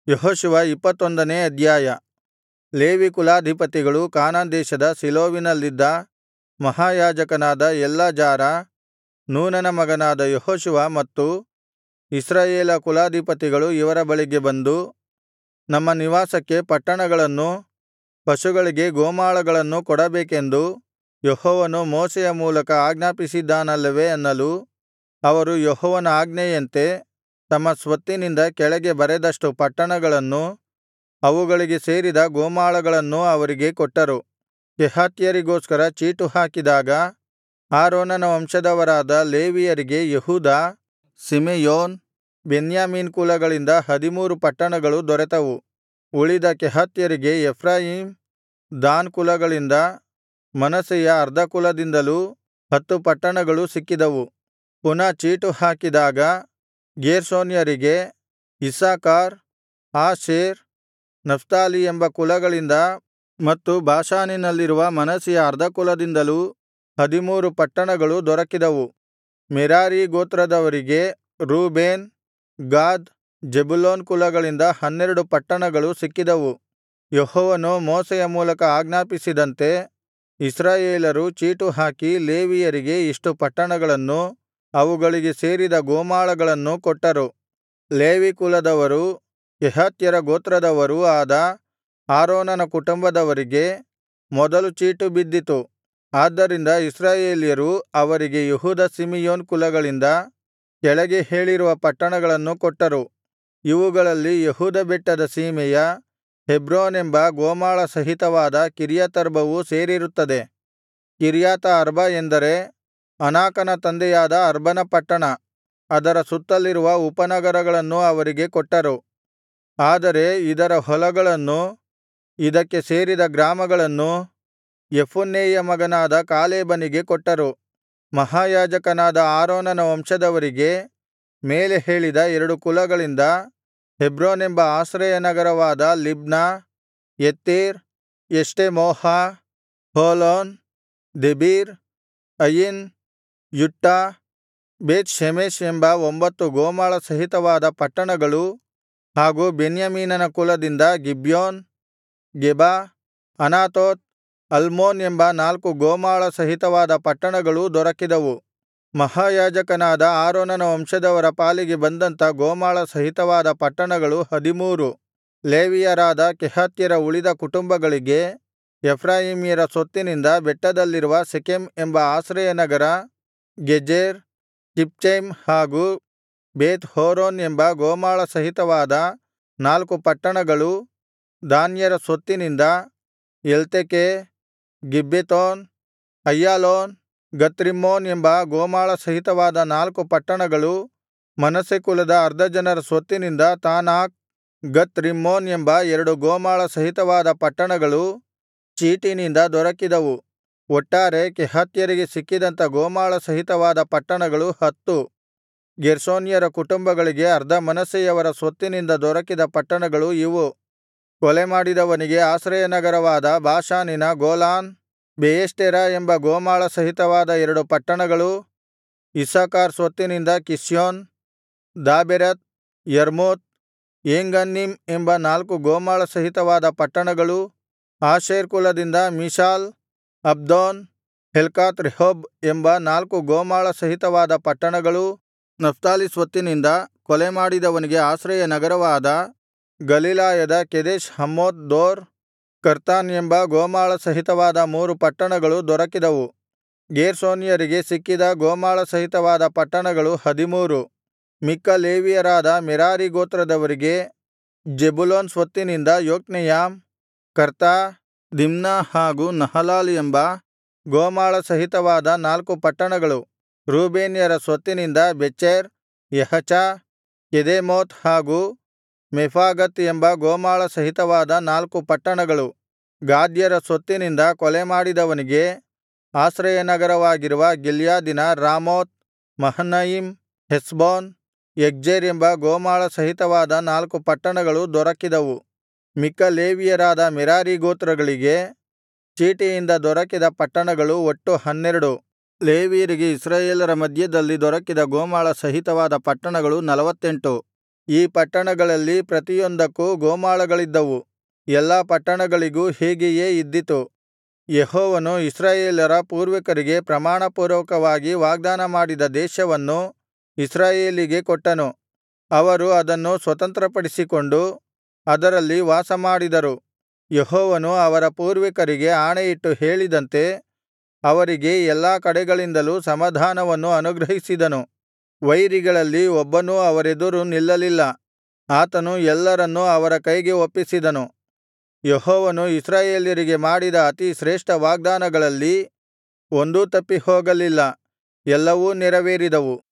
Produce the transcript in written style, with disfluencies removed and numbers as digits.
ಯೆಹೋಶುವ 21ನೇ ಅಧ್ಯಾಯ. ಲೇವಿ ಕುಲಾಧಿಪತಿಗಳು ಕಾನಾನ್ ದೇಶದ ಶೀಲೋವಿನಲ್ಲಿದ್ದ ಮಹಾಯಾಜಕನಾದ ಎಲ್ಲಾಜಾರ, ನೂನನ ಮಗನಾದ ಯೆಹೋಶುವ ಮತ್ತು ಇಸ್ರಾಯೇಲ ಕುಲಾಧಿಪತಿಗಳು ಇವರ ಬಳಿಗೆ ಬಂದು, ನಮ್ಮ ನಿವಾಸಕ್ಕೆ ಪಟ್ಟಣಗಳನ್ನೂ ಪಶುಗಳಿಗೆ ಗೋಮಾಳಗಳನ್ನೂ ಕೊಡಬೇಕೆಂದು ಯೆಹೋವನು ಮೋಶೆಯ ಮೂಲಕ ಆಜ್ಞಾಪಿಸಿದ್ದಾನಲ್ಲವೇ ಅನ್ನಲು, ಅವರು ಯೆಹೋವನ ಆಜ್ಞೆಯಂತೆ ತಮ್ಮ ಸ್ವತ್ತಿನಿಂದ ಕೆಳಗೆ ಬರೆದಷ್ಟು ಪಟ್ಟಣಗಳನ್ನೂ ಅವುಗಳಿಗೆ ಸೇರಿದ ಗೋಮಾಳಗಳನ್ನೂ ಅವರಿಗೆ ಕೊಟ್ಟರು. ಕೆಹಾತ್ಯರಿಗೋಸ್ಕರ ಚೀಟು ಹಾಕಿದಾಗ ಆರೋನನ ವಂಶದವರಾದ ಲೇವಿಯರಿಗೆ ಯೆಹೂದ, ಸಿಮೆಯೋನ್, ಬೆನ್ಯಾಮೀನ್ ಕುಲಗಳಿಂದ 13 ಪಟ್ಟಣಗಳು ದೊರೆತವು. ಉಳಿದ ಕೆಹಾತ್ಯರಿಗೆ ಎಫ್ರಾಯೀಮ್, ದಾನ್ ಕುಲಗಳಿಂದ ಮನಸ್ಸೆಯ ಅರ್ಧ ಕುಲದಿಂದಲೂ 10 ಪಟ್ಟಣಗಳು ಸಿಕ್ಕಿದವು. ಪುನಃ ಚೀಟು ಹಾಕಿದಾಗ ಗೇರ್ಷೋನ್ಯರಿಗೆ ಇಸ್ಸಾಕಾರ್, ಆಶೇರ್, ನಫ್ತಾಲಿ ಎಂಬ ಕುಲಗಳಿಂದ ಮತ್ತು ಬಾಷಾನಿನಲ್ಲಿರುವ ಮನಸ್ಸೆಯ ಅರ್ಧ ಕುಲದಿಂದಲೂ 13 ಪಟ್ಟಣಗಳು ದೊರಕಿದವು. ಮೆರಾರೀ ಗೋತ್ರದವರಿಗೆ ರೂಬೇನ್, ಗಾದ್, ಜೆಬುಲೂನ್ ಕುಲಗಳಿಂದ 12 ಪಟ್ಟಣಗಳು ಸಿಕ್ಕಿದವು. ಯೆಹೋವನು ಮೋಶೆಯ ಮೂಲಕ ಆಜ್ಞಾಪಿಸಿದಂತೆ ಇಸ್ರಾಯೇಲರು ಚೀಟು ಹಾಕಿ ಲೇವಿಯರಿಗೆ ಇಷ್ಟು ಪಟ್ಟಣಗಳನ್ನೂ ಅವುಗಳಿಗೆ ಸೇರಿದ ಗೋಮಾಳಗಳನ್ನೂ ಕೊಟ್ಟರು. ಲೇವಿ ಕುಲದವರೂ ಕೆಹಾತ್ಯರ ಗೋತ್ರದವರೂ ಆದ ಆರೋನನ ಕುಟುಂಬದವರಿಗೆ ಮೊದಲು ಚೀಟು ಬಿದ್ದಿತು. ಆದ್ದರಿಂದ ಇಸ್ರಾಯೇಲ್ಯರು ಅವರಿಗೆ ಯೆಹೂದ, ಸಿಮೆಯೋನ್ ಕುಲಗಳಿಂದ ಕೆಳಗೆ ಹೇಳಿರುವ ಪಟ್ಟಣಗಳನ್ನು ಕೊಟ್ಟರು. ಇವುಗಳಲ್ಲಿ ಯೆಹೂದ ಬೆಟ್ಟದ ಸೀಮೆಯ ಹೆಬ್ರೋನೆಂಬ ಗೋಮಾಳ ಸಹಿತವಾದ ಕಿರ್ಯತರ್ಬವೂ ಸೇರಿರುತ್ತದೆ. ಕಿರ್ಯಾತ ಅರ್ಬ ಎಂದರೆ ಅನಾಕನ ತಂದೆಯಾದ ಅರ್ಬನ ಪಟ್ಟಣ. ಅದರ ಸುತ್ತಲಿರುವ ಉಪನಗರಗಳನ್ನೂ ಅವರಿಗೆ ಕೊಟ್ಟರು. ಆದರೆ ಇದರ ಹೊಲಗಳನ್ನೂ ಇದಕ್ಕೆ ಸೇರಿದ ಗ್ರಾಮಗಳನ್ನೂ ಯೆಫುನ್ನೆಯ ಮಗನಾದ ಕಾಲೇಬನಿಗೆ ಕೊಟ್ಟರು. ಮಹಾಯಾಜಕನಾದ ಆರೋನನ ವಂಶದವರಿಗೆ ಮೇಲೆ ಹೇಳಿದ 2 ಕುಲಗಳಿಂದ ಹೆಬ್ರೋನೆಂಬ ಆಶ್ರಯನಗರವಾದ ಲಿಬ್ನ, ಯತ್ತೀರ್, ಎಷ್ಟೆಮೋಹ, ಹೋಲೋನ್, ದೆಬೀರ್, ಅಯಿನ್, ಯುಟ್ಟಾ, ಬೇತ್ ಶೆಮೆಷ್ ಎಂಬ 9 ಗೋಮಾಳ ಸಹಿತವಾದ ಪಟ್ಟಣಗಳೂ ಹಾಗೂ ಬೆನ್ಯಾಮೀನನ ಕುಲದಿಂದ ಗಿಬ್ಯೋನ್, ಗೆಬ, ಅನಾತೋತ್, ಅಲ್ಮೋನ್ ಎಂಬ 4 ಗೋಮಾಳ ಸಹಿತವಾದ ಪಟ್ಟಣಗಳೂ ದೊರಕಿದವು. ಮಹಾಯಾಜಕನಾದ ಆರೋನನ ವಂಶದವರ ಪಾಲಿಗೆ ಬಂದಂಥ ಗೋಮಾಳ ಸಹಿತವಾದ ಪಟ್ಟಣಗಳು 13. ಲೇವಿಯರಾದ ಕೆಹಾತ್ಯರ ಉಳಿದ ಕುಟುಂಬಗಳಿಗೆ ಎಫ್ರಾಯೀಮ್ಯರ ಸ್ವತ್ತಿನಿಂದ ಬೆಟ್ಟದಲ್ಲಿರುವ ಶೆಕೆಮ್ ಎಂಬ ಆಶ್ರಯನಗರ, ಗೆಜೆರ್, ಕಿಪ್ಚೈಮ್ ಹಾಗೂ ಬೇತ್ ಹೋರೋನ್ ಎಂಬ ಗೋಮಾಳ ಸಹಿತವಾದ 4 ಪಟ್ಟಣಗಳೂ, ದಾನ್ಯರ ಸ್ವತ್ತಿನಿಂದ ಎಲ್ತೆಕೆ, ಗಿಬ್ಬೆತೋನ್, ಅಯ್ಯಾಲೋನ್, ಗತ್ರಿಮ್ಮೋನ್ ಎಂಬ ಗೋಮಾಳ ಸಹಿತವಾದ 4 ಪಟ್ಟಣಗಳೂ, ಮನಸ್ಸೆ ಕುಲದ ಅರ್ಧ ಜನರ ಸ್ವತ್ತಿನಿಂದ ತಾನಾಕ್, ಗತ್ ರಿಮ್ಮೋನ್ ಎಂಬ 2 ಗೋಮಾಳ ಸಹಿತವಾದ ಪಟ್ಟಣಗಳು ಚೀಟಿನಿಂದ ದೊರಕಿದವು. ಒಟ್ಟಾರೆ ಕೆಹಾತ್ಯರಿಗೆ ಸಿಕ್ಕಿದಂಥ ಗೋಮಾಳ ಸಹಿತವಾದ ಪಟ್ಟಣಗಳು 10. ಗೆರ್ಷೋನ್ಯರ ಕುಟುಂಬಗಳಿಗೆ ಅರ್ಧ ಮನಸ್ಸೆಯವರ ಸ್ವತ್ತಿನಿಂದ ದೊರಕಿದ ಪಟ್ಟಣಗಳು ಇವು. ಕೊಲೆಮಾಡಿದವನಿಗೆ ಆಶ್ರಯನಗರವಾದ ಬಾಷಾನಿನ ಗೋಲಾನ್, ಬೆಯೆಷ್ಟೆರ ಎಂಬ ಗೋಮಾಳ ಸಹಿತವಾದ 2 ಪಟ್ಟಣಗಳು. ಇಸ್ಸಾಕಾರ್ ಸ್ವತ್ತಿನಿಂದ ಕಿಷ್ಯೋನ್, ದಾಬೆರತ್, ಯರ್ಮೂತ್, ಏಂಗನ್ನೀಮ್ ಎಂಬ 4 ಗೋಮಾಳ ಸಹಿತವಾದ ಪಟ್ಟಣಗಳು. ಆಶೇರ್ ಕುಲದಿಂದ ಮಿಷಾಲ್, ಅಬ್ದೋನ್, ಹೆಲ್ಕಾತ್ ರೆಹೋಬ್ ಎಂಬ 4 ಗೋಮಾಳ ಸಹಿತವಾದ ಪಟ್ಟಣಗಳು. ನಫ್ತಾಲಿ ಸ್ವತ್ತಿನಿಂದ ಕೊಲೆಮಾಡಿದವನಿಗೆ ಆಶ್ರಯನಗರವಾದ ಗಲಿಲಾಯದ ಕೆದೆಷ್ ಹಮ್ಮೋತ್ ದೋರ್, ಕರ್ತಾನ್ ಎಂಬ ಗೋಮಾಳ ಸಹಿತವಾದ 3 ಪಟ್ಟಣಗಳು ದೊರಕಿದವು. ಗೇರ್ಷೋನ್ಯರಿಗೆ ಸಿಕ್ಕಿದ ಗೋಮಾಳ ಸಹಿತವಾದ ಪಟ್ಟಣಗಳು 13. ಮಿಕ್ಕ ಲೇವಿಯರಾದ ಮೆರಾರೀ ಗೋತ್ರದವರಿಗೆ ಜೆಬುಲೂನ್ ಸ್ವತ್ತಿನಿಂದ ಯೊಕ್ನೆಯಾಮ್, ಕರ್ತಾ, ದಿಮ್ನಾ ಹಾಗೂ ನಹಲಾಲ್ ಎಂಬ ಗೋಮಾಳ ಸಹಿತವಾದ 4 ಪಟ್ಟಣಗಳು. ರೂಬೇನ್ಯರ ಸ್ವತ್ತಿನಿಂದ ಬೆಚೆರ್, ಯಹಚ, ಕೆದೆಮೋತ್ ಹಾಗೂ ಮೆಫಾಗತ್ ಎಂಬ ಗೋಮಾಳ ಸಹಿತವಾದ 4 ಪಟ್ಟಣಗಳು. ಗಾದ್ಯರ ಸ್ವತ್ತಿನಿಂದ ಕೊಲೆಮಾಡಿದವನಿಗೆ ಆಶ್ರಯನಗರವಾಗಿರುವ ಗಿಲ್ಯಾದಿನ ರಾಮೋತ್, ಮಹನಯಿಮ್, ಹೆಷ್ಬೋನ್, ಯಗ್ಜೇರ್ ಎಂಬ ಗೋಮಾಳ ಸಹಿತವಾದ 4 ಪಟ್ಟಣಗಳು ದೊರಕಿದವು. ಮಿಕ್ಕ ಲೇವಿಯರಾದ ಮೆರಾರೀ ಗೋತ್ರಗಳಿಗೆ ಚೀಟಿಯಿಂದ ದೊರಕಿದ ಪಟ್ಟಣಗಳು ಒಟ್ಟು 12. ಲೇವಿಯರಿಗೆ ಇಸ್ರಾಯೇಲರ ಮಧ್ಯದಲ್ಲಿ ದೊರಕಿದ ಗೋಮಾಳ ಸಹಿತವಾದ ಪಟ್ಟಣಗಳು 48. ಈ ಪಟ್ಟಣಗಳಲ್ಲಿ ಪ್ರತಿಯೊಂದಕ್ಕೂ ಗೋಮಾಳಗಳಿದ್ದವು. ಎಲ್ಲಾ ಪಟ್ಟಣಗಳಿಗೂ ಹೀಗೆಯೇ ಇದ್ದಿತು. ಯೆಹೋವನು ಇಸ್ರಾಯೇಲರ ಪೂರ್ವಿಕರಿಗೆ ಪ್ರಮಾಣಪೂರ್ವಕವಾಗಿ ವಾಗ್ದಾನ ಮಾಡಿದ ದೇಶವನ್ನು ಇಸ್ರಾಯೇಲಿಗೆ ಕೊಟ್ಟನು. ಅವರು ಅದನ್ನು ಸ್ವತಂತ್ರಪಡಿಸಿಕೊಂಡು ಅದರಲ್ಲಿ ವಾಸಮಾಡಿದರು. ಯೆಹೋವನು ಅವರ ಪೂರ್ವಿಕರಿಗೆ ಆಣೆಯಿಟ್ಟು ಹೇಳಿದಂತೆ ಅವರಿಗೆ ಎಲ್ಲಾ ಕಡೆಗಳಿಂದಲೂ ಸಮಾಧಾನವನ್ನು ಅನುಗ್ರಹಿಸಿದನು. ವೈರಿಗಳಲ್ಲಿ ಒಬ್ಬನೂ ಅವರೆದುರು ನಿಲ್ಲಲಿಲ್ಲ. ಆತನು ಎಲ್ಲರನ್ನೂ ಅವರ ಕೈಗೆ ಒಪ್ಪಿಸಿದನು. ಯೆಹೋವನು ಇಸ್ರಾಯೇಲ್ಯರಿಗೆ ಮಾಡಿದ ಅತಿ ಶ್ರೇಷ್ಠ ವಾಗ್ದಾನಗಳಲ್ಲಿ ಒಂದೂ ತಪ್ಪಿ ಹೋಗಲಿಲ್ಲ, ಎಲ್ಲವೂ ನೆರವೇರಿದವು.